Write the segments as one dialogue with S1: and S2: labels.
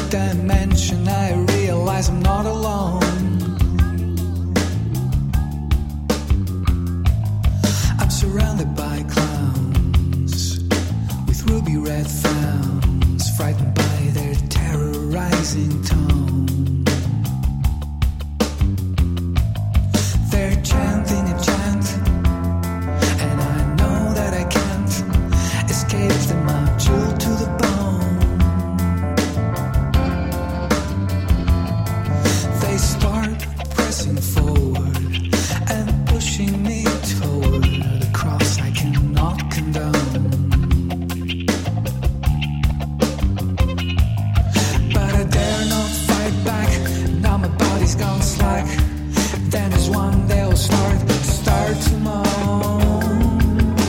S1: dimension, I realize I'm not alone. I'm surrounded by clowns with ruby red frowns, frightened by their terrorizing tone. They're chanting a chant, and I know that I can't escape them. I'm chilled to the bone. They start pressing forward and pushing me toward a cross I cannot condone. But I dare not fight back, now my body's gone slack. Then as one they'll start to moan.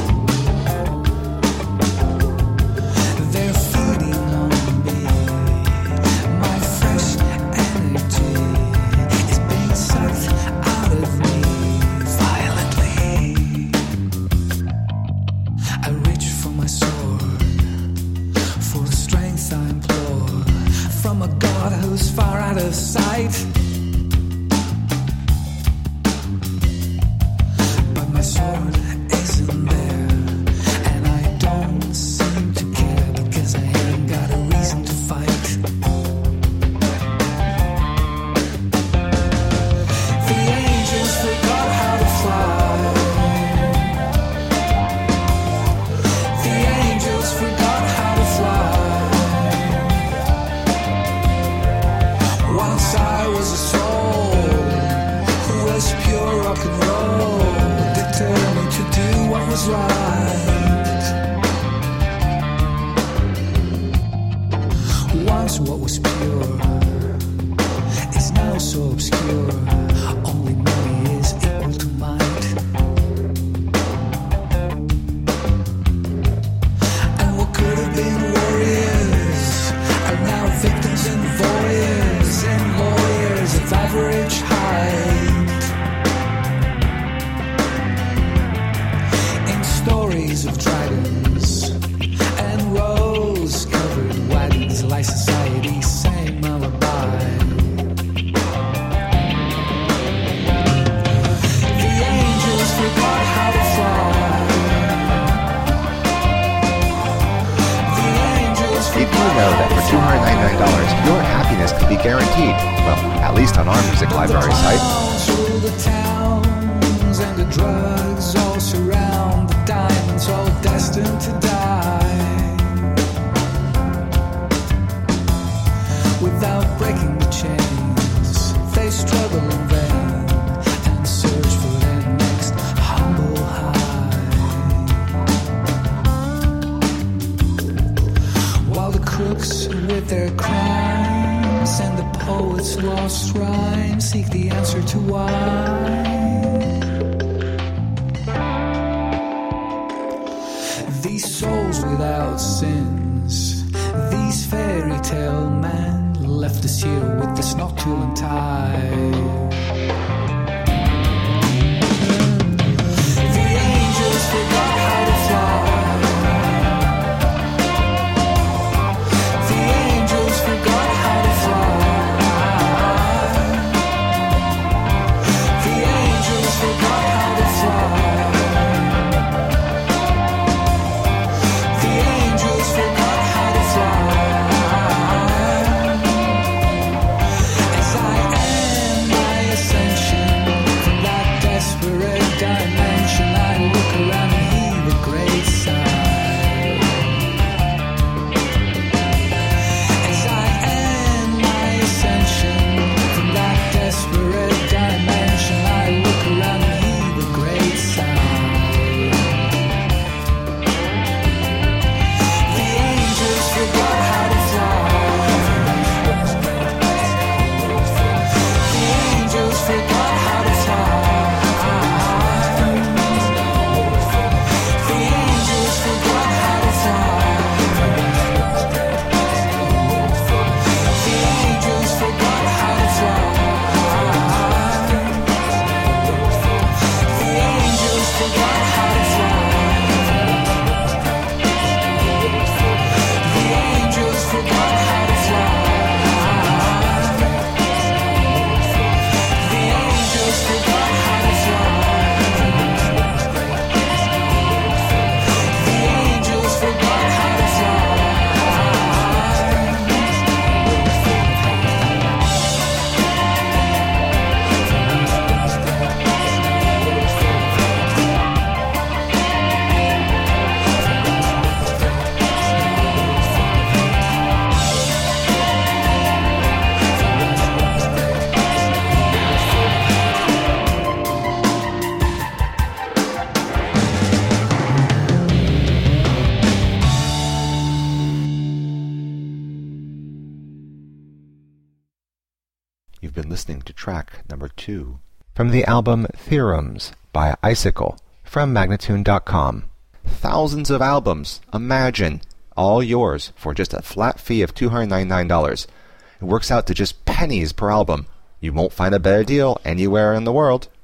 S1: They're feeding on me, my fresh energy is being sucked out of me violently. I reach for my sword, for the strength I implore from a God who's far out of sight. My sword isn't there, and I don't seem to care because I ain't got a reason to fight. The angels forgot how to fly. The angels forgot how to fly. Once I was a soul who was pure rock and roll, determined to do what was right. Once what was pure is now so obscure. Only money is equal to might. And what could have been warriors are now victims and voyeurs and lawyers of average height. Stories of dragons and rose-covered wagons lie society's same alibi. The angels forgot how to fly. The angels
S2: Did you know that for $299 your happiness could be guaranteed? Well, at least on our music library site.
S1: The towns and the drugs all surround the diamonds, all destined to die. Without breaking the chains, they struggle in vain and search for their next humble high. While the crooks with their crimes and the poets lost rhymes seek the answer to why. These souls without sins, these fairy tale men left us here with this nocturnal tide. The angels forgot how to fly. The angels forgot how to fly. The angels forgot how to fly. The angels forgot how to fly. As I end my
S2: You've been listening to track number 2 from the album Theorems by Icicle from Magnatune.com. Thousands of albums, imagine, all yours for just a flat fee of $299. It works out to just pennies per album. You won't find a better deal anywhere in the world.